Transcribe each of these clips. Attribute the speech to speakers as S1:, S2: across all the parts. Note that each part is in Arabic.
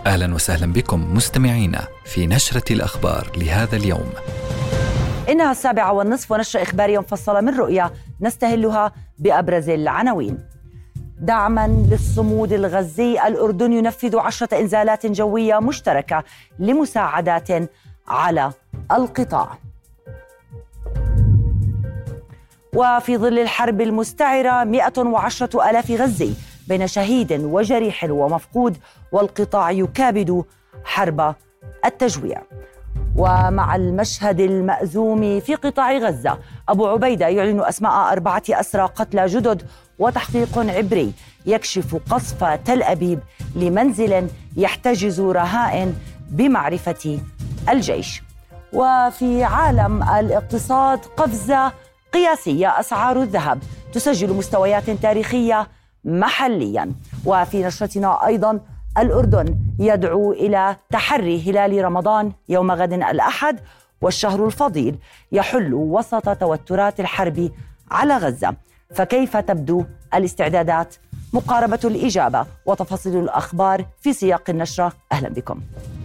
S1: أهلا وسهلا بكم مستمعينا في نشرة الأخبار لهذا اليوم.
S2: إنها 7:30 ونشرة إخبارية مفصلة من رؤيا نستهلها بأبرز العناوين. دعما للصمود الغزي، الأردن ينفذ 10 إنزالات جوية مشتركة لمساعدات على القطاع. وفي ظل الحرب المستعرة 110,000 غزي بين شهيد وجريح ومفقود، والقطاع يكابد حرب التجويع. ومع المشهد المأزوم في قطاع غزة، أبو عبيدة يعلن أسماء 4 أسرى قتلى جدد، وتحقيق عبري يكشف قصف تل أبيب لمنزل يحتجز رهائن بمعرفة الجيش. وفي عالم الاقتصاد، قفزة قياسية، أسعار الذهب تسجل مستويات تاريخية محليا. وفي نشرتنا أيضا، الأردن يدعو إلى تحري هلال رمضان يوم غد الأحد، والشهر الفضيل يحل وسط توترات الحرب على غزة. فكيف تبدو الاستعدادات؟ مقاربة الإجابة وتفاصيل الأخبار في سياق النشرة. أهلا بكم.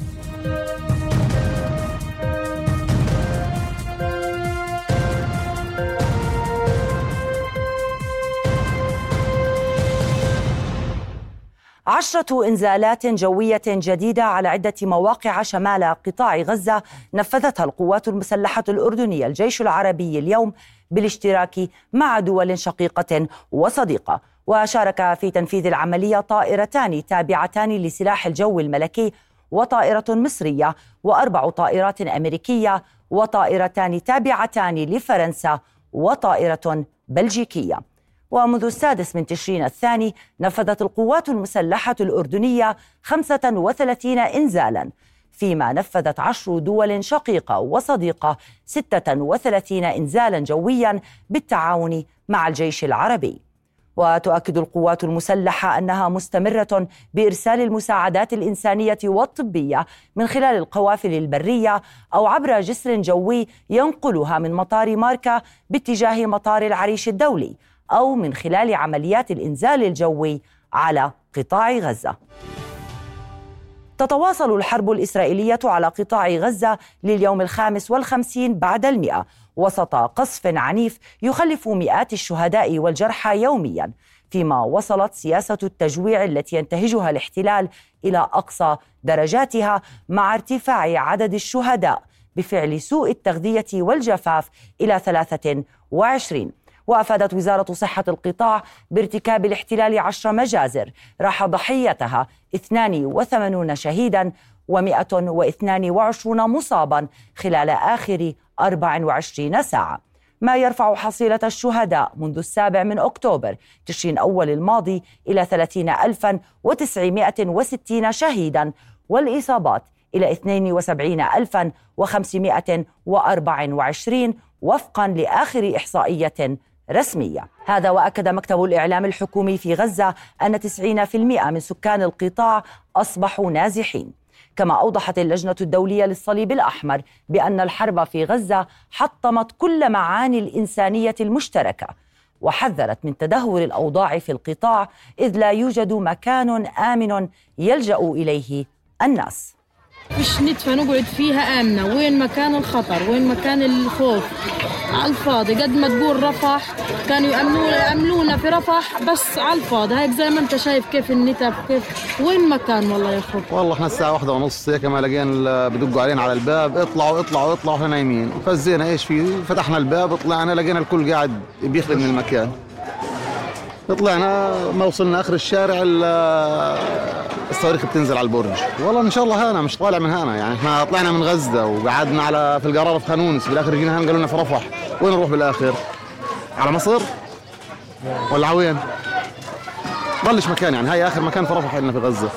S2: عشرة إنزالات جوية جديدة على عدة مواقع شمال قطاع غزة نفذتها القوات المسلحة الأردنية الجيش العربي اليوم بالاشتراك مع دول شقيقة وصديقة. وشارك في تنفيذ العملية طائرتان تابعتان لسلاح الجو الملكي، وطائرة مصرية، و4 طائرات أمريكية، وطائرتان تابعتان لفرنسا، وطائرة بلجيكية. ومنذ 6 تشرين الثاني نفذت القوات المسلحة الأردنية 35 إنزالاً، فيما نفذت 10 دول شقيقة وصديقة 36 إنزالاً جوياً بالتعاون مع الجيش العربي. وتؤكد القوات المسلحة أنها مستمرة بإرسال المساعدات الإنسانية والطبية من خلال القوافل البرية أو عبر جسر جوي ينقلها من مطار ماركا باتجاه مطار العريش الدولي، أو من خلال عمليات الإنزال الجوي على قطاع غزة. تتواصل الحرب الإسرائيلية على قطاع غزة لليوم 55 بعد 100 وسط قصف عنيف يخلف مئات الشهداء والجرحى يوميا، فيما وصلت سياسة التجويع التي ينتهجها الاحتلال إلى أقصى درجاتها، مع ارتفاع عدد الشهداء بفعل سوء التغذية والجفاف إلى 23. وأفادت وزارة صحة القطاع بارتكاب الاحتلال 10 مجازر راح ضحيتها 82 شهيدا و122 مصابا خلال آخر 24 ساعة، ما يرفع حصيلة الشهداء منذ 7 أكتوبر تشرين أول الماضي إلى 30,960 شهيدا، والإصابات إلى 72,524 وفقا لآخر إحصائية رسمية. هذا وأكد مكتب الإعلام الحكومي في غزة أن 90% من سكان القطاع أصبحوا نازحين. كما أوضحت اللجنة الدولية للصليب الأحمر بأن الحرب في غزة حطمت كل معاني الإنسانية المشتركة، وحذرت من تدهور الأوضاع في القطاع إذ لا يوجد مكان آمن يلجأ إليه الناس.
S3: مش ندفع نقعد فيها آمنة، وين مكان الخطر، وين مكان الخوف؟ على الفاضي. قد ما تقول رفح كانوا يأمنونا في رفح، بس على الفاضي. هيك زي ما انت شايف كيف النتب، كيف وين مكان. والله يا اخو،
S4: والله احنا الساعة 1:30 هيك ما لقينا بدقوا علينا على الباب، اطلعوا احنا نايمين. فزينا ايش في، فتحنا الباب طلعنا لقينا الكل قاعد بيخرج من المكان. طلعنا ما وصلنا اخر الشارع الصواريخ بتنزل على البرج. والله ان شاء الله هانا مش طالع من هانا، يعني احنا طلعنا من غزة وقعدنا في القرار في خانونس، بالاخر جينا هان قالوا لنا في رفح. وين نروح بالاخر؟ على مصر ولا عوين؟ ضلش مكان، يعني هاي اخر مكان في رفح لنا في غزة.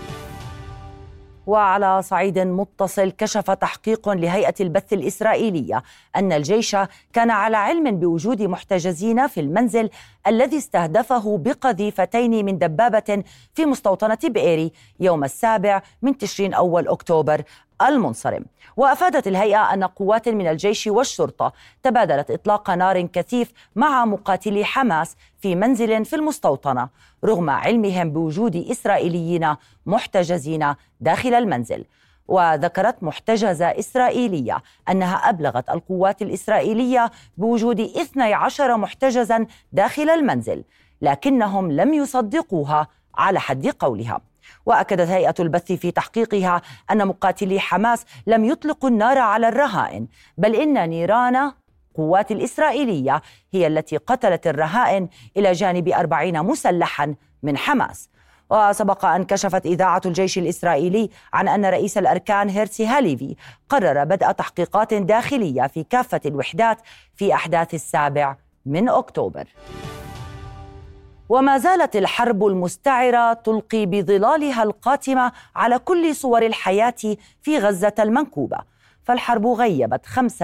S2: وعلى صعيد متصل، كشف تحقيق لهيئة البث الإسرائيلية أن الجيش كان على علم بوجود محتجزين في المنزل الذي استهدفه بقذيفتين من دبابة في مستوطنة بئيري يوم 7 تشرين أول أكتوبر المنصرم. وأفادت الهيئة أن قوات من الجيش والشرطة تبادلت إطلاق نار كثيف مع مقاتلي حماس في منزل في المستوطنة رغم علمهم بوجود إسرائيليين محتجزين داخل المنزل. وذكرت محتجزة إسرائيلية أنها أبلغت القوات الإسرائيلية بوجود 12 محتجزا داخل المنزل، لكنهم لم يصدقوها على حد قولها. وأكدت هيئة البث في تحقيقها أن مقاتلي حماس لم يطلقوا النار على الرهائن، بل إن نيران قوات الإسرائيلية هي التي قتلت الرهائن إلى جانب 40 مسلحا من حماس. وسبق أن كشفت إذاعة الجيش الإسرائيلي عن أن رئيس الأركان هيرسي هاليفي قرر بدء تحقيقات داخلية في كافة الوحدات في أحداث 7 أكتوبر. وما زالت الحرب المستعرة تلقي بظلالها القاتمة على كل صور الحياة في غزة المنكوبة، فالحرب غيبت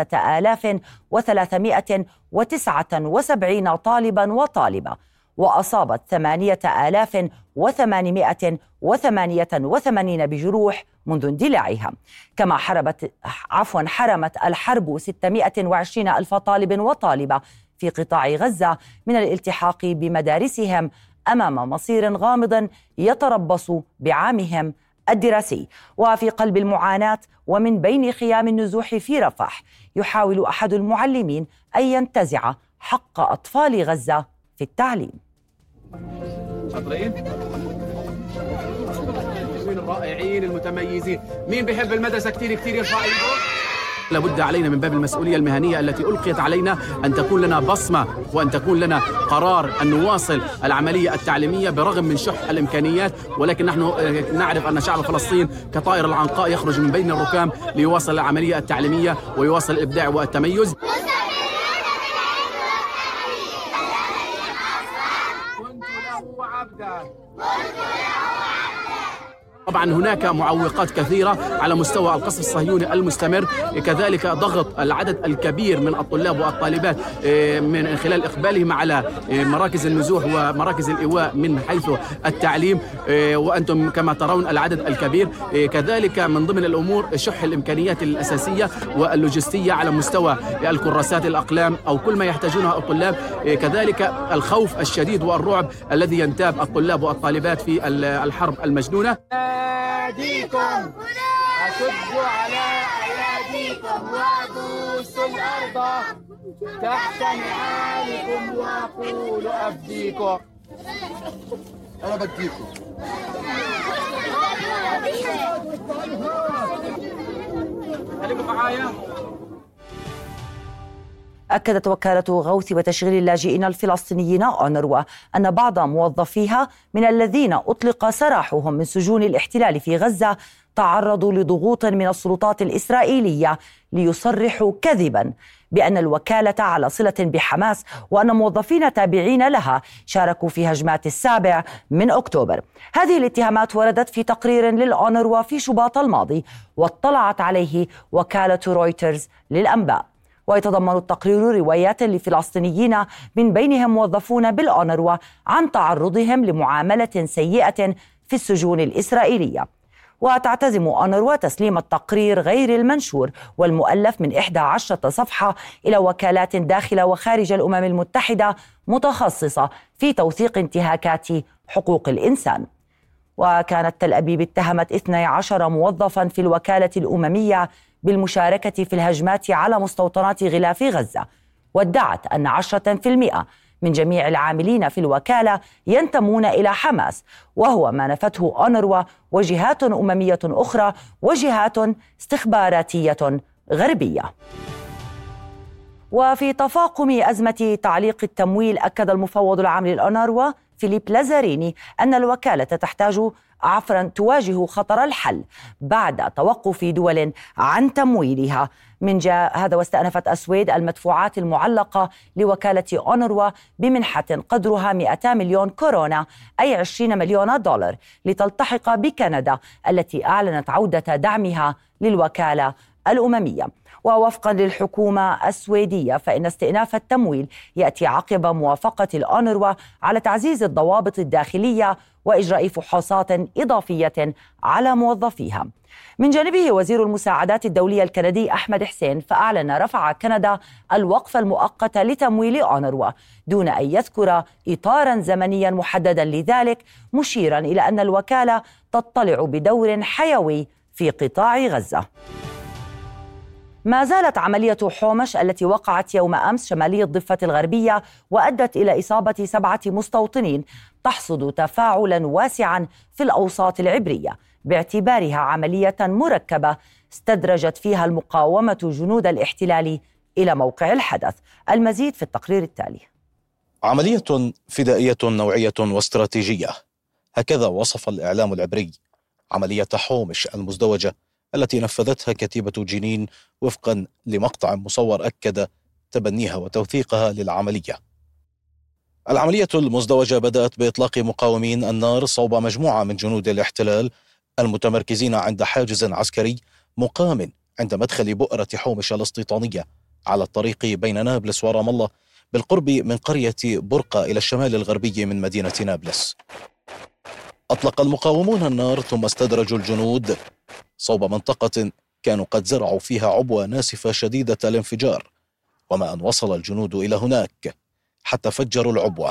S2: 5379 طالبا وطالبة، وأصابت 8888 بجروح منذ اندلاعها. كما حرمت الحرب 620 ألف طالب وطالبة في قطاع غزة من الالتحاق بمدارسهم أمام مصير غامض يتربص بعامهم الدراسي. وفي قلب المعاناة ومن بين خيام النزوح في رفح يحاول أحد المعلمين أن ينتزع حق أطفال غزة في التعليم.
S5: الرائعين المتميزين، مين بيحب المدرسة كتير يرفع ايده؟
S6: لابد علينا من باب المسؤولية المهنية التي ألقيت علينا أن تكون لنا بصمة وأن تكون لنا قرار أن نواصل العملية التعليمية برغم من شح الإمكانيات، ولكن نحن نعرف أن شعب فلسطين كطائر العنقاء يخرج من بين الركام ليواصل العملية التعليمية ويواصل الإبداع والتميز. طبعا هناك معوقات كثيرة على مستوى القصف الصهيوني المستمر، كذلك ضغط العدد الكبير من الطلاب والطالبات من خلال إقبالهم على مراكز النزوح ومراكز الإيواء من حيث التعليم، وأنتم كما ترون العدد الكبير. كذلك من ضمن الأمور شح الإمكانيات الأساسية واللوجستية على مستوى الكراسات، الأقلام أو كل ما يحتاجونه الطلاب، كذلك الخوف الشديد والرعب الذي ينتاب الطلاب والطالبات في الحرب المجنونة.
S5: أيديكم أشدوا على أيديكم وأدوسوا الأرض تحت نعالكم وأقولوا أفديكم. أنا بديكم. خليكم معايا.
S2: أكدت وكالة غوث وتشغيل اللاجئين الفلسطينيين أونروا أن بعض موظفيها من الذين أطلق سراحهم من سجون الاحتلال في غزة تعرضوا لضغوط من السلطات الإسرائيلية ليصرحوا كذبا بأن الوكالة على صلة بحماس، وأن موظفين تابعين لها شاركوا في هجمات 7 أكتوبر. هذه الاتهامات وردت في تقرير للأونروا في شباط الماضي، واطلعت عليه وكالة رويترز للأنباء. ويتضمن التقرير روايات لفلسطينيين من بينهم موظفون بالأونروا عن تعرضهم لمعاملة سيئة في السجون الإسرائيلية. وتعتزم أونروا تسليم التقرير غير المنشور والمؤلف من 11 صفحة إلى وكالات داخل وخارج الأمم المتحدة متخصصة في توثيق انتهاكات حقوق الإنسان. وكانت تل أبيب اتهمت 12 موظفا في الوكالة الأممية بالمشاركة في الهجمات على مستوطنات غلاف غزة، وادعت أن 10% من جميع العاملين في الوكالة ينتمون إلى حماس، وهو ما نفته أونروا وجهات أممية أخرى وجهات استخباراتية غربية. وفي تفاقم أزمة تعليق التمويل، أكد المفوض العام للأونروا فيليب لازاريني أن الوكالة تواجه خطر الحل بعد توقف دول عن تمويلها. من جاء هذا واستأنفت السويد المدفوعات المعلقة لوكالة أونروا بمنحة قدرها 200 مليون كورونا أي 20 مليون دولار لتلتحق بكندا التي أعلنت عودة دعمها للوكالة الأممية. ووفقا للحكومة السويدية فإن استئناف التمويل يأتي عقب موافقة الأونروا على تعزيز الضوابط الداخلية وإجراء فحوصات إضافية على موظفيها. من جانبه وزير المساعدات الدولية الكندي أحمد حسين فأعلن رفع كندا الوقف المؤقت لتمويل أونروا دون أن يذكر إطارا زمنيا محددا لذلك، مشيرا إلى أن الوكالة تطلع بدور حيوي في قطاع غزة. ما زالت عملية حومش التي وقعت يوم أمس شمالي الضفة الغربية وأدت إلى إصابة 7 مستوطنين تحصد تفاعلا واسعا في الأوساط العبرية باعتبارها عملية مركبة استدرجت فيها المقاومة جنود الاحتلال إلى موقع الحدث. المزيد في التقرير التالي.
S7: عملية فدائية نوعية واستراتيجية، هكذا وصف الإعلام العبري عملية حومش المزدوجة التي نفذتها كتيبة جنين وفقا لمقطع مصور أكد تبنيها وتوثيقها للعملية. العملية المزدوجة بدأت بإطلاق مقاومين النار صوب مجموعة من جنود الاحتلال المتمركزين عند حاجز عسكري مقام عند مدخل بؤرة حومش الاستيطانية على الطريق بين نابلس ورام الله بالقرب من قرية برقة إلى الشمال الغربي من مدينة نابلس. أطلق المقاومون النار ثم استدرجوا الجنود صوب منطقة كانوا قد زرعوا فيها عبوة ناسفة شديدة الانفجار، وما أن وصل الجنود إلى هناك حتى فجروا العبوة،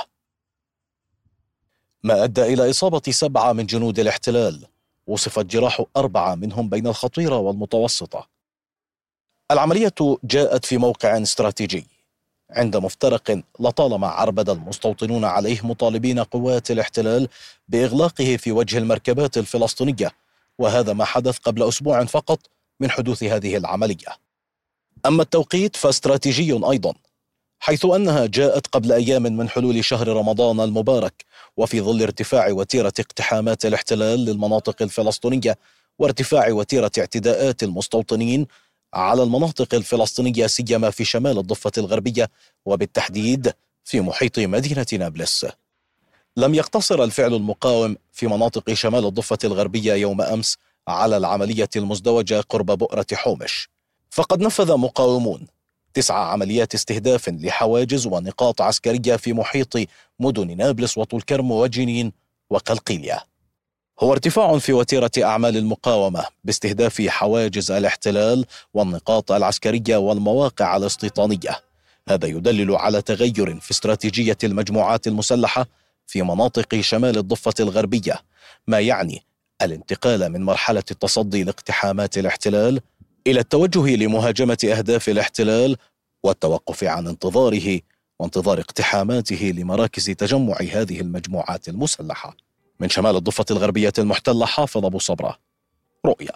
S7: ما أدى إلى إصابة 7 من جنود الاحتلال، وصفت جراح 4 منهم بين الخطيرة والمتوسطة. العملية جاءت في موقع استراتيجي عند مفترق لطالما عربد المستوطنون عليه مطالبين قوات الاحتلال بإغلاقه في وجه المركبات الفلسطينية، وهذا ما حدث قبل أسبوع فقط من حدوث هذه العملية. أما التوقيت فاستراتيجي أيضا، حيث أنها جاءت قبل أيام من حلول شهر رمضان المبارك، وفي ظل ارتفاع وتيرة اقتحامات الاحتلال للمناطق الفلسطينية وارتفاع وتيرة اعتداءات المستوطنين على المناطق الفلسطينية سيما في شمال الضفة الغربية وبالتحديد في محيط مدينة نابلس. لم يقتصر الفعل المقاوم في مناطق شمال الضفة الغربية يوم أمس على العملية المزدوجة قرب بؤرة حومش، فقد نفذ مقاومون 9 عمليات استهداف لحواجز ونقاط عسكرية في محيط مدن نابلس وطول كرم وجنين وقلقيلية. هو ارتفاع في وتيرة أعمال المقاومة باستهداف حواجز الاحتلال والنقاط العسكرية والمواقع الاستيطانية. هذا يدلل على تغير في استراتيجية المجموعات المسلحة في مناطق شمال الضفة الغربية، ما يعني الانتقال من مرحلة التصدي لاقتحامات الاحتلال إلى التوجه لمهاجمة أهداف الاحتلال والتوقف عن انتظاره وانتظار اقتحاماته لمراكز تجمع هذه المجموعات المسلحة. من شمال الضفة الغربية المحتلة حافظ أبو صبرة، رؤيا.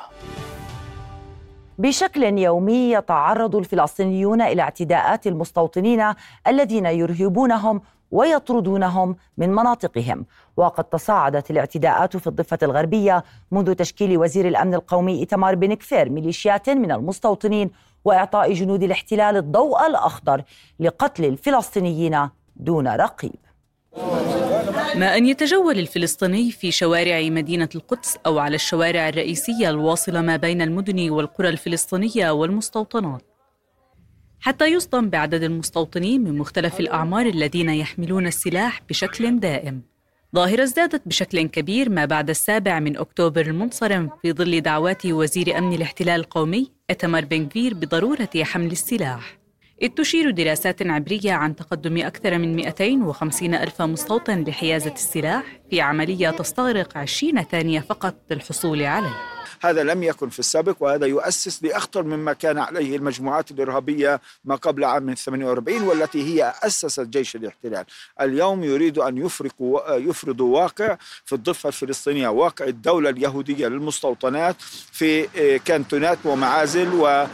S2: بشكل يومي يتعرض الفلسطينيون إلى اعتداءات المستوطنين الذين يرهبونهم ويطردونهم من مناطقهم، وقد تصاعدت الاعتداءات في الضفة الغربية منذ تشكيل وزير الأمن القومي إيتمار بن كفير ميليشيات من المستوطنين وإعطاء جنود الاحتلال الضوء الأخضر لقتل الفلسطينيين دون رقيب.
S8: ما أن يتجول الفلسطيني في شوارع مدينة القدس أو على الشوارع الرئيسية الواصلة ما بين المدن والقرى الفلسطينية والمستوطنات، حتى يصدم بعدد المستوطنين من مختلف الأعمار الذين يحملون السلاح بشكل دائم. ظاهرة ازدادت بشكل كبير ما بعد 7 أكتوبر المنصرم في ظل دعوات وزير أمن الاحتلال القومي إيتمار بن كفير بضرورة حمل السلاح. إذ تشير دراسات عبرية عن تقدم أكثر من 250 ألف مستوطن لحيازة السلاح في عملية تستغرق 20 ثانية فقط للحصول عليه.
S9: هذا لم يكن في السابق، وهذا يؤسس لأخطر مما كان عليه المجموعات الإرهابية ما قبل عام 48 والتي هي أسست جيش الاحتلال. اليوم يريد أن يفرضوا واقع في الضفة الفلسطينية، واقع الدولة اليهودية للمستوطنات في كانتونات ومعازل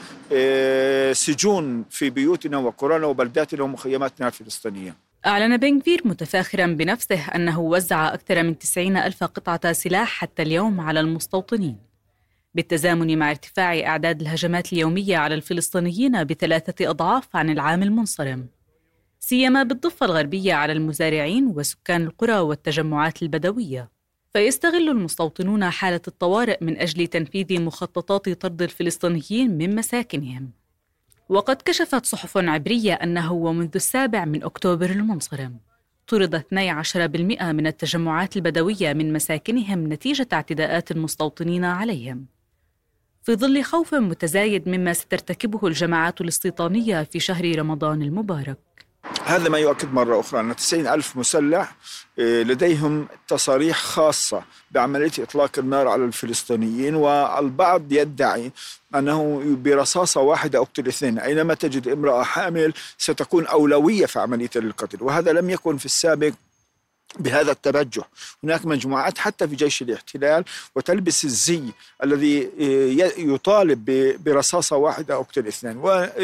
S9: وسجون في بيوتنا وقرانا وبلداتنا ومخيماتنا الفلسطينية.
S8: أعلن بن كفير متفاخراً بنفسه أنه وزع أكثر من 90 ألف قطعة سلاح حتى اليوم على المستوطنين، بالتزامن مع ارتفاع أعداد الهجمات اليومية على الفلسطينيين ب3 أضعاف عن العام المنصرم، سيما بالضفة الغربية على المزارعين وسكان القرى والتجمعات البدوية. فيستغل المستوطنون حالة الطوارئ من أجل تنفيذ مخططات طرد الفلسطينيين من مساكنهم. وقد كشفت صحف عبرية أنه ومنذ 7 أكتوبر المنصرم طرد 12% من التجمعات البدوية من مساكنهم نتيجة اعتداءات المستوطنين عليهم، في ظل خوف متزايد مما سترتكبه الجماعات الاستيطانية في شهر رمضان المبارك.
S9: هذا ما يؤكد مرة أخرى أن 90,000 مسلح لديهم تصاريح خاصة بعملية إطلاق النار على الفلسطينيين، والبعض يدعي أنه برصاصة واحدة أقتل 2. أينما تجد امرأة حامل ستكون أولوية في عملية القتل، وهذا لم يكن في السابق بهذا التبجح. هناك مجموعات حتى في جيش الاحتلال وتلبس الزي الذي يطالب برصاصة واحدة أقتل 2.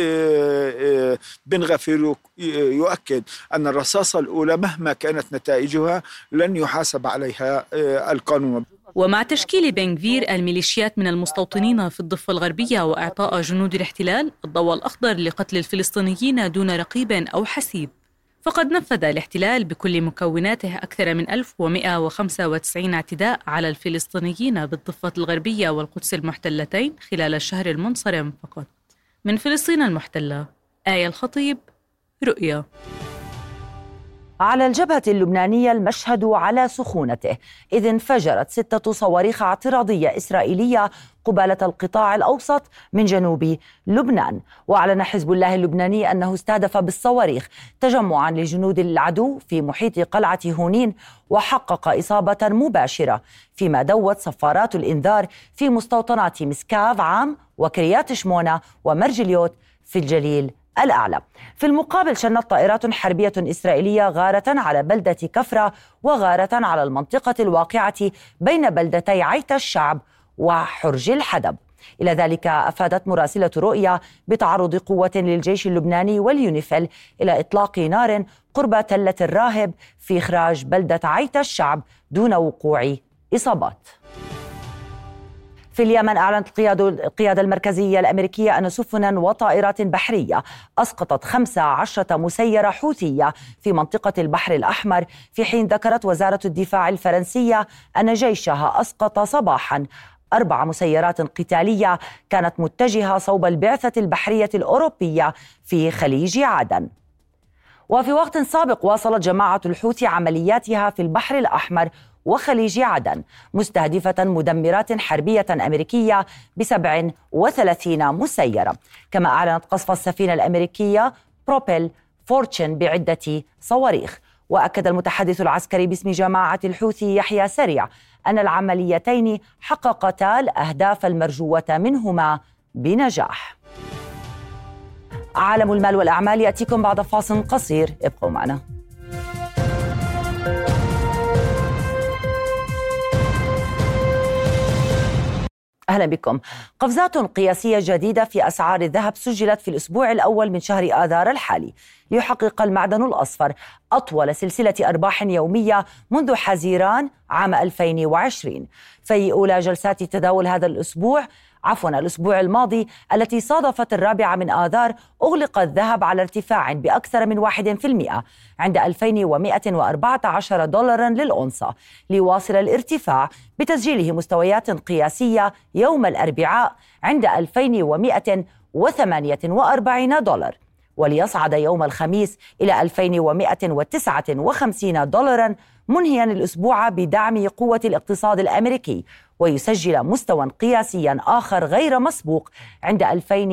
S9: وبن غفير يؤكد أن الرصاصة الأولى مهما كانت نتائجها لن يحاسب عليها القانون.
S8: ومع تشكيل بن غفير الميليشيات من المستوطنين في الضفة الغربية وإعطاء جنود الاحتلال الضوء الأخضر لقتل الفلسطينيين دون رقيب أو حسيب، فقد نفذ الاحتلال بكل مكوناته أكثر من 1195 اعتداء على الفلسطينيين بالضفة الغربية والقدس المحتلتين خلال الشهر المنصرم فقط. من فلسطين المحتلة، آية الخطيب، رؤيا.
S2: على الجبهة اللبنانية المشهد على سخونته، إذ انفجرت 6 صواريخ اعتراضية إسرائيلية قبالة القطاع الأوسط من جنوب لبنان. وأعلن حزب الله اللبناني أنه استهدف بالصواريخ تجمعا لجنود العدو في محيط قلعة هونين وحقق إصابة مباشرة، فيما دوت صفارات الإنذار في مستوطنات مسكاف عام وكريات شمونة ومرجليوت في الجليل الأعلى. في المقابل شنت طائرات حربية إسرائيلية غارة على بلدة كفرة وغارة على المنطقة الواقعة بين بلدتي عيت الشعب وحرج الحدب. إلى ذلك أفادت مراسلة رؤيا بتعرض قوة للجيش اللبناني واليونيفيل إلى إطلاق نار قرب تلة الراهب في إخراج بلدة عيت الشعب دون وقوع إصابات. في اليمن أعلنت القيادة المركزية الأمريكية أن سفنا وطائرات بحرية أسقطت 15 مسيرة حوثية في منطقة البحر الأحمر، في حين ذكرت وزارة الدفاع الفرنسية أن جيشها أسقط صباحاً 4 مسيرات قتالية كانت متجهة صوب البعثة البحرية الأوروبية في خليج عدن. وفي وقت سابق واصلت جماعة الحوثي عملياتها في البحر الأحمر وخليج عدن، مستهدفة مدمرات حربية أمريكية ب37 مسيرة. كما أعلنت قصف السفينة الأمريكية بروبيل فورتشن بعدة صواريخ. وأكد المتحدث العسكري باسم جماعة الحوثي يحيى سريع أن العمليتين حققتا الأهداف المرجوة منهما بنجاح. عالم المال والأعمال يأتيكم بعد فاصل قصير، ابقوا معنا. أهلا بكم. قفزات قياسية جديدة في أسعار الذهب سجلت في الأسبوع الأول من شهر آذار الحالي، ليحقق المعدن الأصفر أطول سلسلة أرباح يومية منذ حزيران عام 2020. في أولى جلسات تداول هذا الأسبوع الماضي التي صادفت 4 من آذار، أغلق الذهب على ارتفاع بأكثر من 1% عند 2114 دولارا للأونصة، ليواصل الارتفاع بتسجيله مستويات قياسية يوم الأربعاء عند 2148 دولار، وليصعد يوم الخميس إلى 2159 دولارا، منهيا الأسبوع بدعم قوة الاقتصاد الأمريكي، ويسجل مستوى قياسيا آخر غير مسبوق عند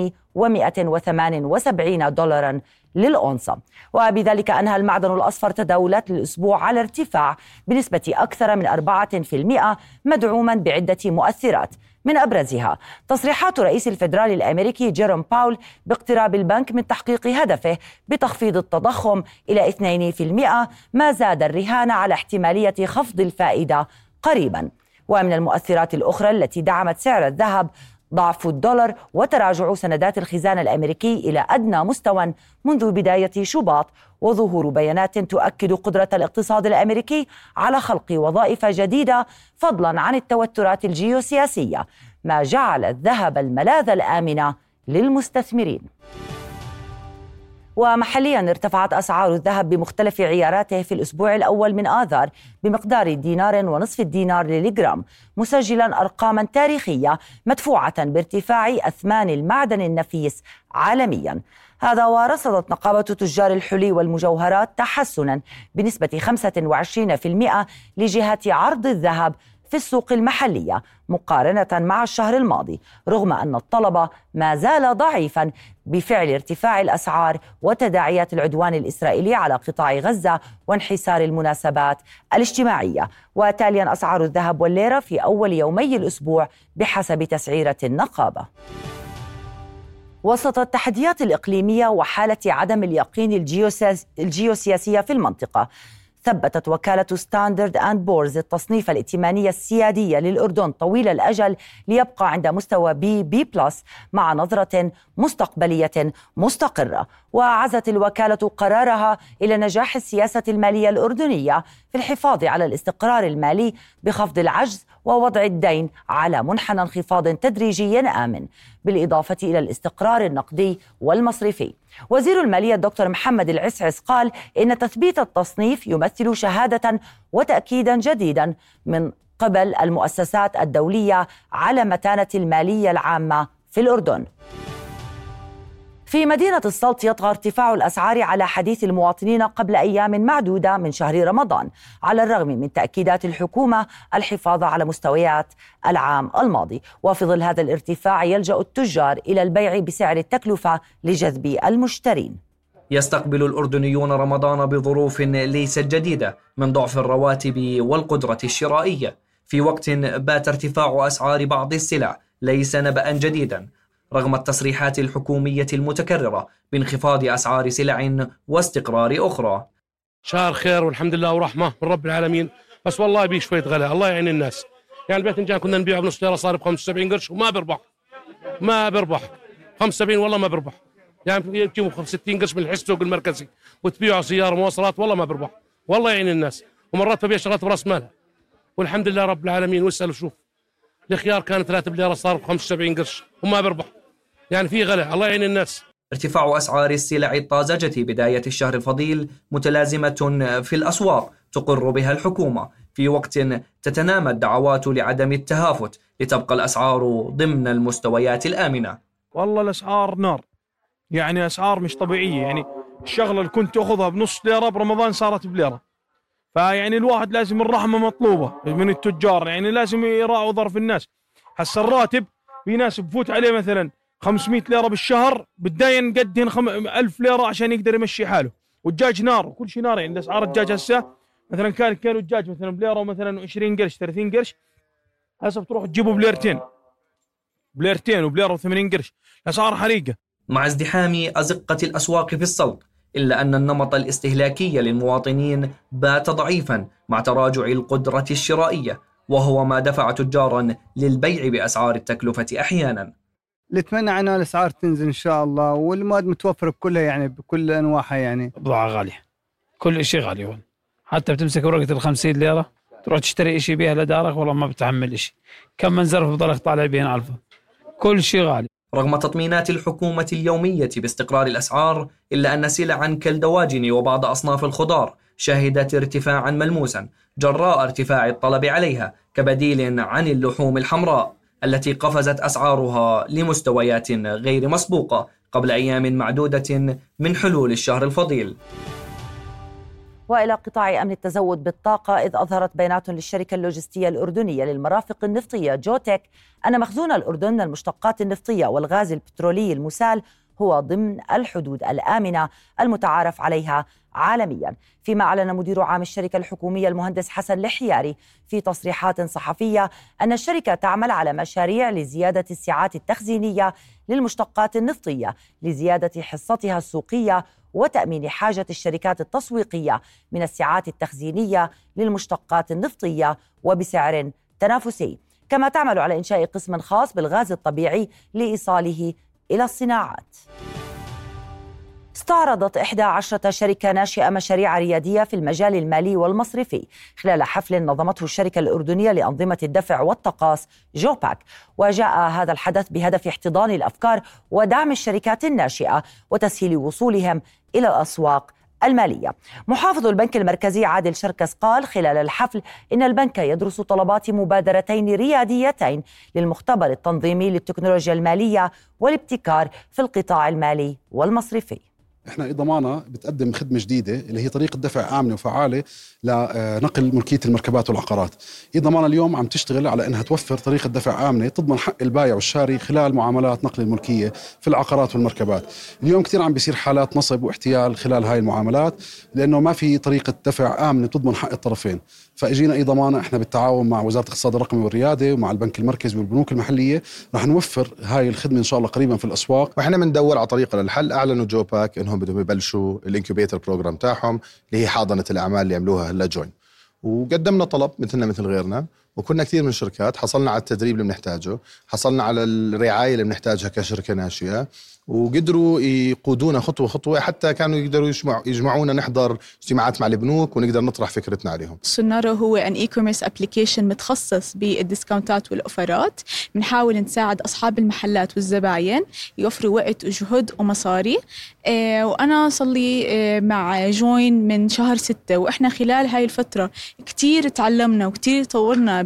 S2: 2178 دولارا للأونصة. وبذلك أنهى المعدن الأصفر تداولات الأسبوع على ارتفاع بنسبة أكثر من 4%، مدعوما بعدة مؤثرات، من أبرزها تصريحات رئيس الفيدرالي الأمريكي جيروم باول باقتراب البنك من تحقيق هدفه بتخفيض التضخم إلى 2%، ما زاد الرهان على احتمالية خفض الفائدة قريبا. ومن المؤثرات الأخرى التي دعمت سعر الذهب ضعف الدولار وتراجع سندات الخزانة الأمريكي إلى أدنى مستوى منذ بداية شباط، وظهور بيانات تؤكد قدرة الاقتصاد الأمريكي على خلق وظائف جديدة فضلا عن التوترات الجيوسياسية، ما جعل الذهب الملاذ الآمن للمستثمرين. ومحليا ارتفعت أسعار الذهب بمختلف عياراته في الأسبوع الأول من آذار بمقدار $1.5 للجرام، مسجلا أرقاما تاريخية مدفوعة بارتفاع أثمان المعدن النفيس عالميا. هذا ورصدت نقابة تجار الحلي والمجوهرات تحسنا بنسبة 25% لجهة عرض الذهب في السوق المحلية مقارنة مع الشهر الماضي، رغم أن الطلب ما زال ضعيفا بفعل ارتفاع الأسعار وتداعيات العدوان الإسرائيلي على قطاع غزة وانحسار المناسبات الاجتماعية. وتاليا أسعار الذهب والليرة في أول يومي الأسبوع بحسب تسعيرة النقابة. وسط التحديات الإقليمية وحالة عدم اليقين الجيوسياسية في المنطقة، ثبتت وكالة ستاندرد أند بورز التصنيف الائتماني السيادي للأردن طويل الأجل ليبقى عند مستوى BB+ مع نظرة مستقبلية مستقرة. وعزت الوكالة قرارها إلى نجاح السياسة المالية الأردنية في الحفاظ على الاستقرار المالي بخفض العجز ووضع الدين على منحنى انخفاض تدريجي آمن، بالإضافة إلى الاستقرار النقدي والمصرفي. وزير المالية الدكتور محمد العسعس قال إن تثبيت التصنيف يمثل شهادة وتأكيدا جديدا من قبل المؤسسات الدولية على متانة المالية العامة في الأردن. في مدينة السلط يطغى ارتفاع الأسعار على حديث المواطنين قبل أيام معدودة من شهر رمضان، على الرغم من تأكيدات الحكومة الحفاظ على مستويات العام الماضي. وفي ظل هذا الارتفاع يلجأ التجار إلى البيع بسعر التكلفة لجذب المشترين.
S10: يستقبل الأردنيون رمضان بظروف ليست جديدة من ضعف الرواتب والقدرة الشرائية، في وقت بات ارتفاع أسعار بعض السلع ليس نبأ جديدا، رغم التصريحات الحكومية المتكررة بانخفاض أسعار سلع واستقرار أخرى.
S11: شهر خير والحمد لله ورحمة من رب العالمين، بس والله بيه شوية غلاء، الله يعين الناس. يعني الباذنجان كنا نبيعه بنص ليرة صار ب75 قرش وما بربح 75 والله ما بربح. يعني يجيبوا 60 قرش من السوق المركزي وتبيعوا سيارة مواصلات والله ما بربح، والله يعين الناس. ومرات ببيع شغلات برأس مالها والحمد لله رب العالمين. واسألوا شوف الخيار كان 3 بليرة صار ب75 قرش وما بربح، يعني في غلاء، الله يعين الناس.
S10: ارتفاع أسعار السلع الطازجة بداية الشهر الفضيل متلازمة في الأسواق تقر بها الحكومة، في وقت تتنامى الدعوات لعدم التهافت لتبقى الأسعار ضمن المستويات الآمنة.
S12: والله الأسعار نار، يعني أسعار مش طبيعية. يعني الشغلة اللي كنت أخذها بنص ليرة برمضان صارت بليرة، فيعني الواحد لازم الرحمة مطلوبة من التجار، يعني لازم يراعوا ظرف الناس. هسه الراتب في ناس بفوت عليه مثلا 500 ليرة بالشهر بداية نقدهن 1000 ليرة عشان يقدر يمشي حاله. والدجاج نار وكل شيء نار. يعني أسعار الدجاج هسه مثلا كان كيلو الدجاج مثلا بليرة ومثلا 20 قرش 30 قرش، هسه بتروح تجيبه بليرتين وبليرة و80 قرش. الأسعار حريقة.
S10: مع ازدحام أزقة الأسواق في السلط، إلا أن النمط الاستهلاكي للمواطنين بات ضعيفا مع تراجع القدرة الشرائية، وهو ما دفع تجارا للبيع بأسعار التكلفة أحيانا.
S13: نتمنى عنا الأسعار تنزل إن شاء الله، والمواد متوفرة بكلها يعني بكل أنواعها. يعني
S14: بضاعة غالية، كل شيء غالي هون. حتى بتمسك ورقة 50 ليرة تروح تشتري شيء بيها لدارك والله ما بتحمل شيء. كم من ظرف بضلك طالع بين علفة، كل شيء غالي.
S10: رغم تطمينات الحكومة اليومية باستقرار الأسعار، إلا أن سلعا كالدواجن وبعض أصناف الخضار شهدت ارتفاعا ملموسا جراء ارتفاع الطلب عليها، كبديل عن اللحوم الحمراء التي قفزت أسعارها لمستويات غير مسبوقة قبل أيام معدودة من حلول الشهر الفضيل.
S2: وإلى قطاع أمن التزود بالطاقة، إذ أظهرت بيانات للشركة اللوجستية الأردنية للمرافق النفطية جوتك أن مخزون الأردن من المشتقات النفطية والغاز البترولي المسال هو ضمن الحدود الآمنة المتعارف عليها عالميا. فيما أعلن مدير عام الشركة الحكومية المهندس حسن الحياري في تصريحات صحفية أن الشركة تعمل على مشاريع لزيادة السعات التخزينية للمشتقات النفطية لزيادة حصتها السوقية وتأمين حاجة الشركات التسويقية من السعات التخزينية للمشتقات النفطية وبسعر تنافسي، كما تعمل على إنشاء قسم خاص بالغاز الطبيعي لإيصاله إلى الصناعات. استعرضت 11 شركة ناشئة مشاريع ريادية في المجال المالي والمصرفي خلال حفل نظمته الشركة الأردنية لأنظمة الدفع والتقاص جوباك، وجاء هذا الحدث بهدف احتضان الأفكار ودعم الشركات الناشئة وتسهيل وصولهم إلى الأسواق المالية. محافظ البنك المركزي عادل شركس قال خلال الحفل إن البنك يدرس طلبات مبادرتين رياديتين للمختبر التنظيمي للتكنولوجيا المالية والابتكار في القطاع المالي والمصرفي.
S15: احنا ضمانة بتقدم خدمة جديدة اللي هي طريقة دفع آمنة وفعالة لنقل ملكية المركبات والعقارات. ضمانة اليوم عم تشتغل على انها توفر طريقة دفع آمنة تضمن حق البائع والشاري خلال معاملات نقل الملكية في العقارات والمركبات. اليوم كثير عم بيصير حالات نصب واحتيال خلال هاي المعاملات لانه ما في طريقة دفع آمنة تضمن حق الطرفين. فاجينا ضمانة احنا بالتعاون مع وزارة الاقتصاد الرقمي والريادة ومع البنك المركزي والبنوك المحلية رح نوفر هاي الخدمة ان شاء الله قريبا في الاسواق.
S16: واحنا بندور على طريقة للحل. اعلنوا جوباك انهم بدهم يبلشوا الانكوبيتر بروجرام تاعهم اللي هي حاضنة الاعمال اللي عملوها هلا جوين، وقدمنا طلب مثلنا مثل غيرنا، وكنا كثير من الشركات حصلنا على التدريب اللي بنحتاجه، حصلنا على الرعاية اللي بنحتاجها كشركة ناشئة، وقدروا يقودونا خطوة خطوة حتى كانوا يقدروا يجمعونا نحضر اجتماعات مع البنوك ونقدر نطرح فكرتنا عليهم.
S17: سونارو هو ان اي كوميرس ابلكيشن متخصص بالديسكاونتات والاوفرات. بنحاول نساعد اصحاب المحلات والزباين يوفروا وقت وجهد ومصاري. وانا صار لي مع جوين من شهر 6، واحنا خلال هاي الفترة كتير تعلمنا وكتير طورنا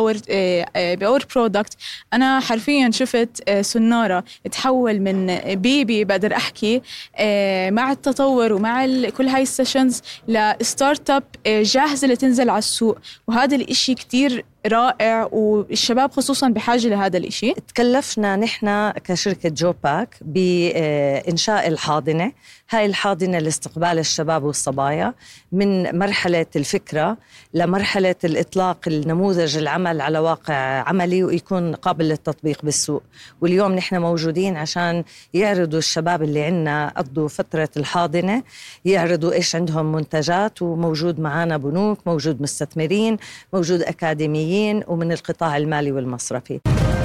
S17: بأور برودكت. انا حرفيا شفت سونارو تحول من بيبي بقدر أحكي مع التطور ومع كل هاي السيشنز لستارت اب جاهزة لتنزل على السوق، وهذا الاشي كتير رائع والشباب خصوصا بحاجة لهذا الاشي.
S18: تكلفنا نحن كشركة جوباك بإنشاء الحاضنة. هاي الحاضنة لاستقبال الشباب والصبايا من مرحلة الفكرة لمرحلة الإطلاق النموذج العمل على واقع عملي ويكون قابل للتطبيق بالسوق. واليوم نحن موجودين عشان يعرضوا الشباب اللي عنا قضوا فترة الحاضنة، يعرضوا إيش عندهم منتجات، وموجود معانا بنوك، موجود مستثمرين، موجود أكاديميين ومن القطاع المالي والمصرفي.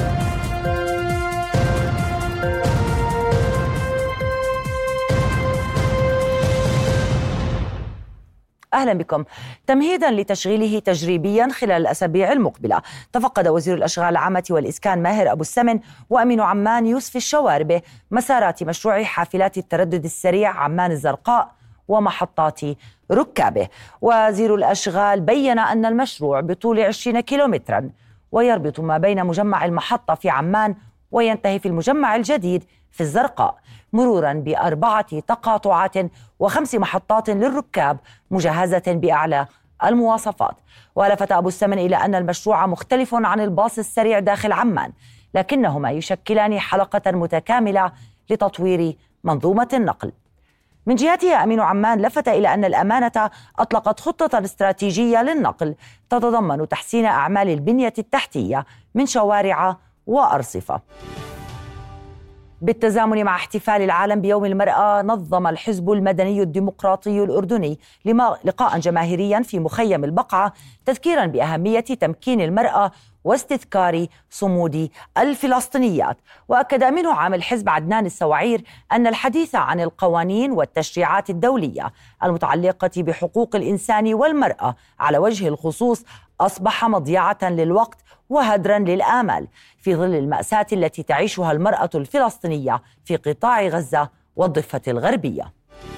S2: أهلا بكم. تمهيدا لتشغيله تجريبيا خلال الأسابيع المقبلة، تفقد وزير الأشغال العامة والإسكان ماهر أبو السمن وأمين عمان يوسف الشواربة مسارات مشروع حافلات التردد السريع عمان الزرقاء ومحطات ركابه. وزير الأشغال بيّن أن المشروع بطول 20 كيلومترا ويربط ما بين مجمع المحطة في عمان وينتهي في المجمع الجديد في الزرقاء، مرورا ب4 تقاطعات و5 محطات للركاب مجهزة بأعلى المواصفات. ولفت أبو السمن إلى أن المشروع مختلف عن الباص السريع داخل عمان، لكنهما يشكلان حلقة متكاملة لتطوير منظومة النقل. من جهتها أمين عمان لفت إلى أن الأمانة أطلقت خطة استراتيجية للنقل تتضمن تحسين أعمال البنية التحتية من شوارع وأرصفة. بالتزامن مع احتفال العالم بيوم المرأة، نظم الحزب المدني الديمقراطي الأردني لقاء جماهيريا في مخيم البقعة تذكيرا بأهمية تمكين المرأة واستذكار صمود الفلسطينيات. وأكد أمين عام الحزب عدنان السواعير أن الحديث عن القوانين والتشريعات الدولية المتعلقة بحقوق الإنسان والمرأة على وجه الخصوص أصبح مضيعة للوقت وهدرا للآمال في ظل المأساة التي تعيشها المرأة الفلسطينية في قطاع غزة والضفة الغربية.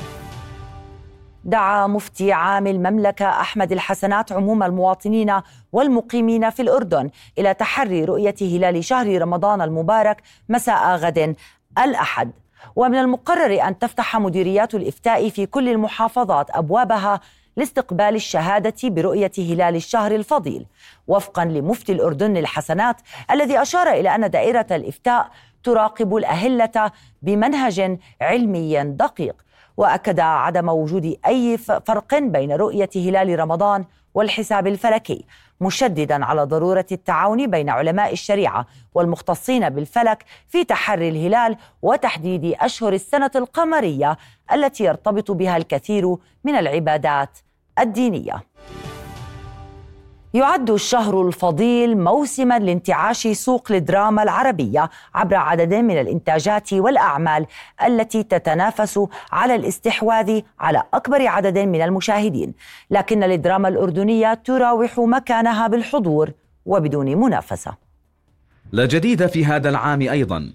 S2: دعا مفتي عام المملكة أحمد الحسنات عموم المواطنين والمقيمين في الأردن إلى تحري رؤية هلال شهر رمضان المبارك مساء غد الأحد. ومن المقرر أن تفتح مديريات الإفتاء في كل المحافظات أبوابها لاستقبال الشهادة برؤية هلال الشهر الفضيل، وفقا لمفتي الأردن الحسنات الذي أشار إلى أن دائرة الإفتاء تراقب الأهلة بمنهج علمي دقيق. وأكد عدم وجود أي فرق بين رؤية هلال رمضان والحساب الفلكي، مشددا على ضرورة التعاون بين علماء الشريعة والمختصين بالفلك في تحري الهلال وتحديد أشهر السنة القمرية التي يرتبط بها الكثير من العبادات الدينية. يعد الشهر الفضيل موسما لانتعاش سوق الدراما العربية عبر عدد من الإنتاجات والأعمال التي تتنافس على الاستحواذ على أكبر عدد من المشاهدين، لكن الدراما الأردنية تراوح مكانها بالحضور وبدون منافسة.
S19: لا جديد في هذا العام أيضا،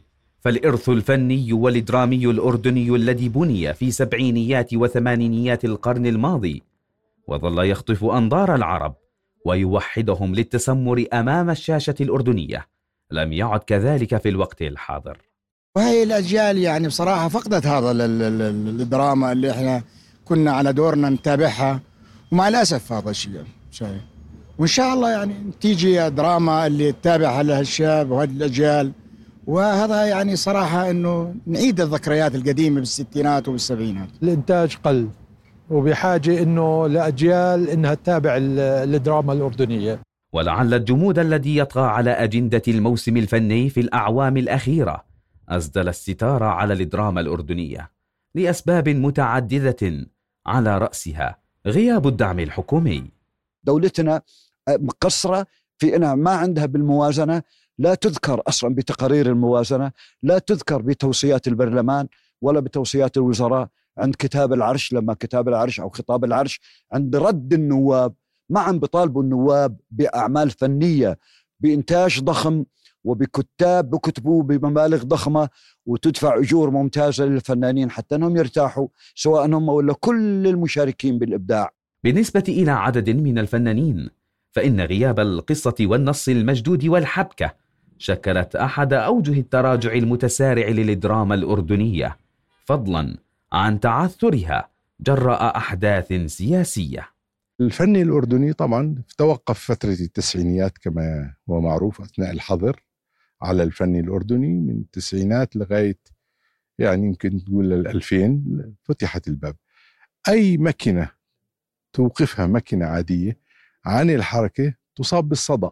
S19: فالإرث الفني والدرامي الأردني الذي بني في سبعينيات وثمانينيات القرن الماضي وظل يخطف أنظار العرب ويوحدهم للتسمر أمام الشاشة الأردنية لم يعد كذلك في الوقت الحاضر.
S20: وهي الأجيال يعني بصراحة فقدت هذا الدراما اللي احنا كنا على دورنا نتابعها، ومع الأسف هذا الشيء وإن شاء الله يعني تيجي دراما اللي تتابعها لهالشباب وهذه الأجيال، وهذا يعني صراحة أنه نعيد الذكريات القديمة بالستينات وبالسبعينات.
S21: الإنتاج قل وبحاجة أنه لأجيال أنها تتابع الدراما الأردنية.
S19: ولعل الجمود الذي يطغى على أجندة الموسم الفني في الأعوام الأخيرة أسدل الستار على الدراما الأردنية لأسباب متعددة على رأسها غياب الدعم الحكومي.
S22: دولتنا مقصرة في أنها ما عندها بالموازنة، لا تذكر أصلا بتقارير الموازنة، لا تذكر بتوصيات البرلمان ولا بتوصيات الوزراء عند كتاب العرش، لما كتاب العرش أو خطاب العرش عند رد النواب ما عم بيطالبوا النواب بأعمال فنية بإنتاج ضخم وبكتاب بكتبوا بمبالغ ضخمة وتدفع أجور ممتازة للفنانين حتى أنهم يرتاحوا سواء هم ولا كل المشاركين بالإبداع.
S19: بالنسبة إلى عدد من الفنانين فإن غياب القصة والنص المشدود والحبكة شكلت أحد أوجه التراجع المتسارع للدراما الأردنية، فضلا عن تعثرها جراء أحداث سياسية.
S23: الفن الأردني طبعا توقف فترة التسعينيات كما هو معروف أثناء الحظر على الفن الأردني، من التسعينات لغاية يعني يمكن تقول 2000 فتحت الباب. أي مكنة توقفها مكنة عادية عن الحركة تصاب بالصدأ.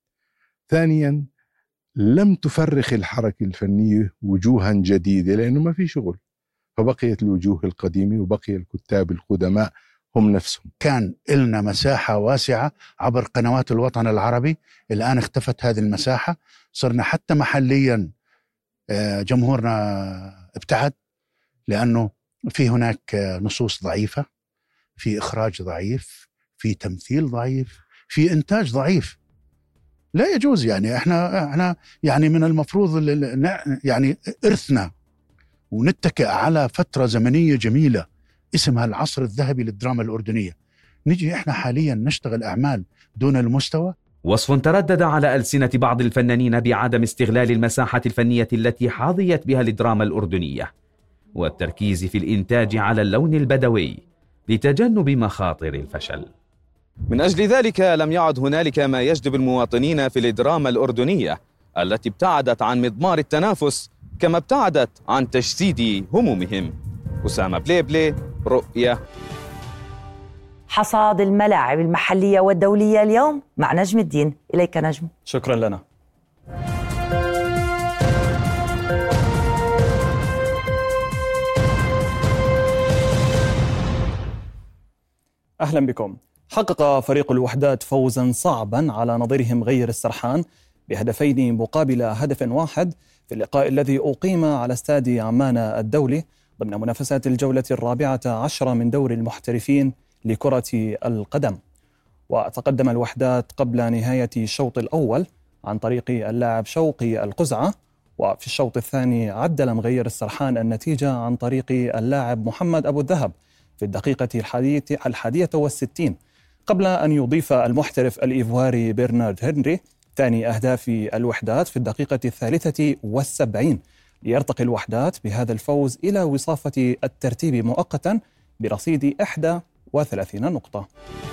S23: ثانيا لم تفرخ الحركة الفنية وجوها جديدة لأنه ما في شغل، فبقيت الوجوه القديمة وبقي الكتاب القدماء هم نفسهم.
S24: كان لنا مساحة واسعة عبر قنوات الوطن العربي، الآن اختفت هذه المساحة، صرنا حتى محليا جمهورنا ابتعد لأنه في هناك نصوص ضعيفة، في إخراج ضعيف، في تمثيل ضعيف، في إنتاج ضعيف. لا يجوز يعني احنا يعني من المفروض يعني إرثنا ونتكئ على فترة زمنية جميلة اسمها العصر الذهبي للدراما الأردنية، نجي احنا حاليا نشتغل أعمال دون المستوى.
S19: وصف تردد على ألسنة بعض الفنانين بعدم استغلال المساحة الفنية التي حظيت بها الدراما الأردنية والتركيز في الإنتاج على اللون البدوي لتجنب مخاطر الفشل.
S25: من أجل ذلك لم يعد هنالك ما يجذب المواطنين في الدراما الأردنية التي ابتعدت عن مضمار التنافس كما ابتعدت عن تجسيد همومهم. أسامة بليبلي، رؤية.
S2: حصاد الملاعب المحلية والدولية اليوم مع نجم الدين. إليك نجم.
S26: شكرا لنا. أهلا بكم. حقق فريق الوحدات فوزا صعبا على نظيرهم غير السرحان بهدفين مقابل هدف واحد في اللقاء الذي أقيم على استاد عمان الدولي ضمن منافسات الجولة 14 من دوري المحترفين لكرة القدم. وتقدم الوحدات قبل نهاية الشوط الأول عن طريق اللاعب شوقي القزعة، وفي الشوط الثاني عدل مغير السرحان النتيجة عن طريق اللاعب محمد أبو الذهب في الدقيقة 61 قبل أن يضيف المحترف الإيفواري برنارد هنري ثاني أهداف الوحدات في الدقيقة 73 ليرتقي الوحدات بهذا الفوز إلى وصافة الترتيب مؤقتا برصيد 31 نقطة.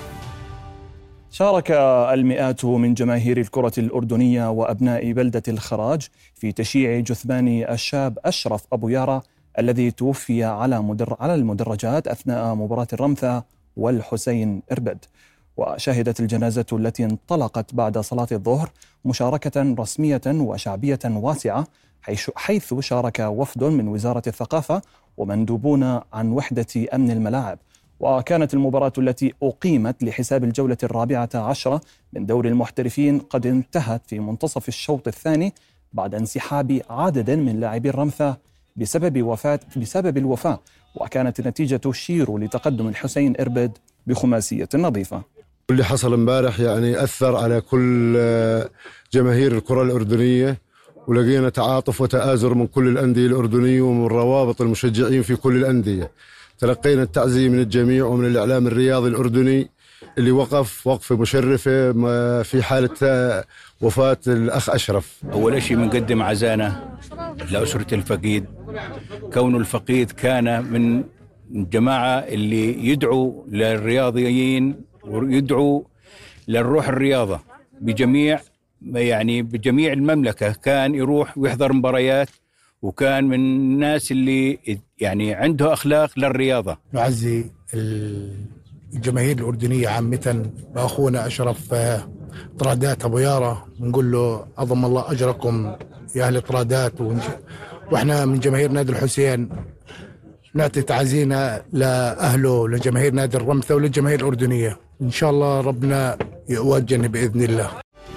S26: شارك المئات من جماهير الكرة الأردنية وأبناء بلدة الخراج في تشييع جثمان الشاب أشرف أبو يارا الذي توفي على المدرجات أثناء مباراة الرمثة والحسين إربد. وشهدت الجنازة التي انطلقت بعد صلاة الظهر مشاركة رسمية وشعبية واسعة، حيث شارك وفد من وزارة الثقافة ومندوبون عن وحدة أمن الملاعب. وكانت المباراة التي أقيمت لحساب الجولة 14 من دوري المحترفين قد انتهت في منتصف الشوط الثاني بعد انسحاب عدد من لاعبي الرمثة بسبب الوفاة، وكانت النتيجة تشير لتقدم الحسين إربد بخماسية نظيفة.
S27: اللي حصل امبارح يعني أثر على كل جماهير الكرة الأردنية،
S1: ولقينا تعاطف وتآزر من كل الأندية الأردنية ومن روابط المشجعين في كل الأندية. تلقينا التعزية من الجميع ومن الإعلام الرياضي الأردني اللي وقف وقفة مشرفة في حالة وفاة الأخ أشرف.
S3: أول شيء بنقدم عزانا لأسرة الفقيد، كونه الفقيد كان من الجماعة اللي يدعو للرياضيين ويدعو للروح الرياضة بجميع المملكة. كان يروح ويحضر مباريات، وكان من الناس اللي يعني عنده أخلاق للرياضة.
S24: نعزي الجماهير الأردنية عامة بأخونا أشرف طرادات أبو يارا، نقول له عظم الله أجركم يا أهل طرادات، وإحنا من جماهير نادي الحسين نعطي تعزينا لأهله لجماهير نادي الرمثة وللجماهير الأردنية. إن شاء الله ربنا يوجهنا بإذن الله.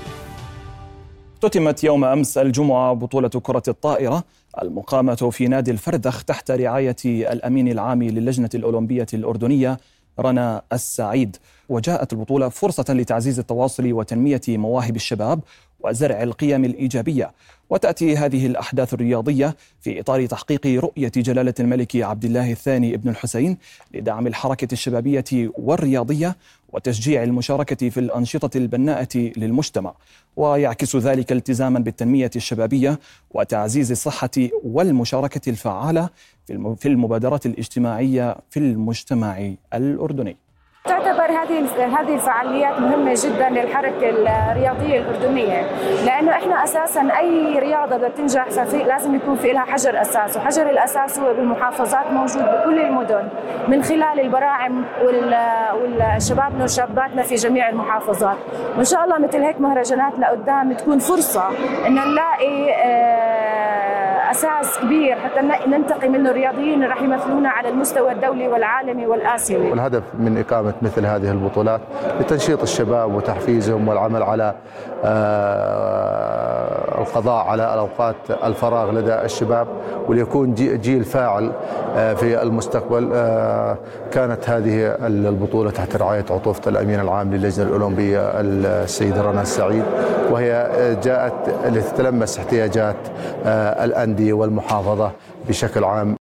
S26: اختتمت يوم أمس الجمعة بطولة كرة الطائرة المقامة في نادي الفردخ تحت رعاية الأمين العام للجنة الأولمبية الأردنية رنا السعيد. وجاءت البطولة فرصة لتعزيز التواصل وتنمية مواهب الشباب وزرع القيم الإيجابية. وتأتي هذه الأحداث الرياضية في إطار تحقيق رؤية جلالة الملك عبد الله الثاني ابن الحسين لدعم الحركة الشبابية والرياضية وتشجيع المشاركة في الأنشطة البناءة للمجتمع، ويعكس ذلك التزاما بالتنمية الشبابية وتعزيز الصحة والمشاركة الفعالة في المبادرات الاجتماعية في المجتمع الأردني.
S4: تعتبر هذه الفعاليات مهمة جدا للحركة الرياضية الأردنية، لأنه إحنا أساسا أي رياضة بدها تنجح لازم يكون في لها حجر أساس، وحجر الأساس هو بالمحافظات موجود بكل المدن من خلال البراعم والشبابنا وشاباتنا في جميع المحافظات. وإن شاء الله مثل هيك مهرجانات لقدام تكون فرصة إن نلاقي أساس كبير حتى ننتقي منه الرياضيين اللي راح يمثلونا على المستوى الدولي والعالمي والآسيوي.
S5: والهدف من إقامة مثل هذه البطولات لتنشيط الشباب وتحفيزهم والعمل على القضاء على أوقات الفراغ لدى الشباب وليكون جيل فاعل في المستقبل. كانت هذه البطولة تحت رعاية عطوفة الأمين العام للجنة الأولمبية السيد رنا السعيد، وهي جاءت لتتلمس احتياجات الأندية والمحافظة بشكل عام.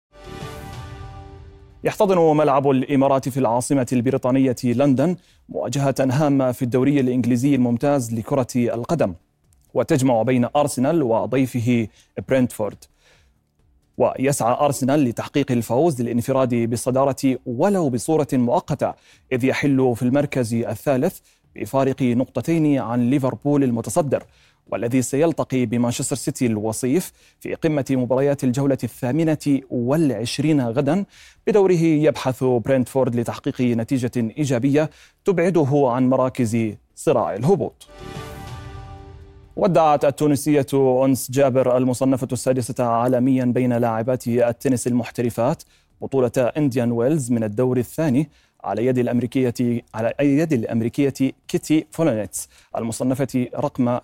S26: يحتضن ملعب الإمارات في العاصمة البريطانية لندن مواجهة هامة في الدوري الإنجليزي الممتاز لكرة القدم، وتجمع بين أرسنال وضيفه برنتفورد. ويسعى أرسنال لتحقيق الفوز للانفراد بالصدارة ولو بصورة مؤقتة، إذ يحل في المركز الثالث بفارق نقطتين عن ليفربول المتصدر، والذي سيلتقي بمانشستر سيتي الوصيف في قمة مباريات الجولة 28 غدا. بدوره يبحث برنتفورد لتحقيق نتيجة إيجابية تبعده عن مراكز صراع الهبوط. ودعت التونسية أنس جابر المصنفة السادسة عالميا بين لاعبات التنس المحترفات بطولة إنديان ويلز من الدور الثاني على يد الأمريكية كيتي فولونيتس المصنفة رقم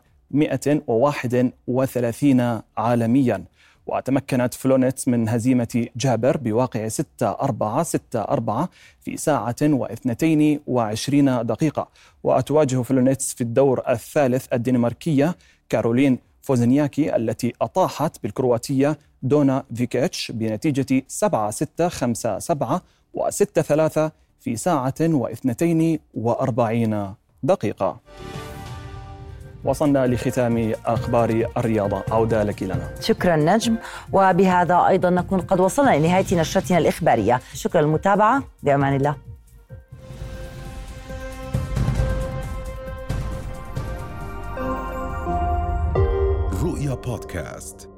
S26: 131 عالميا. وتمكنت فلونيتس من هزيمة جابر بواقع 6-4 6-4 في ساعة و22 دقيقة. وتواجه فلونيتس في الدور الثالث الدنماركية كارولين فوزنياكي التي أطاحت بالكرواتية دونا فيكيتش بنتيجة 7-6 5-7 و6-3 في ساعة و42 دقيقة. وصلنا لختام أخبار الرياضة، عودة لك لنا.
S2: شكرا نجم، وبهذا أيضا نكون قد وصلنا لنهاية نشرتنا الإخبارية. شكرا للمتابعة، بأمان الله.
S6: رؤيا بودكاست.